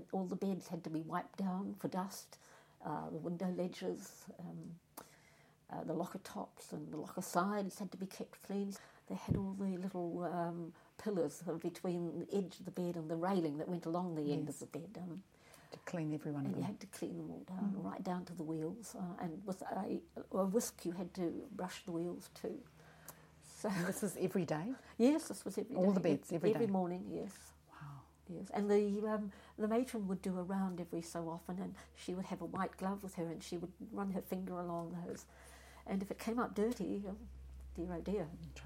all the beds had to be wiped down for dust, the window ledges, the locker tops and the locker sides had to be kept clean. They had all the little pillars between the edge of the bed and the railing that went along the end of the bed. To clean every one of them. You had to clean them all down, right down to the wheels. And with a whisk, you had to brush the wheels too. So this was every day? Yes, this was every day. All the beds, every day? Every morning, yes. Wow. Yes, and the matron would do a round every so often, and she would have a white glove with her, and she would run her finger along those. And if it came up dirty, dear oh dear.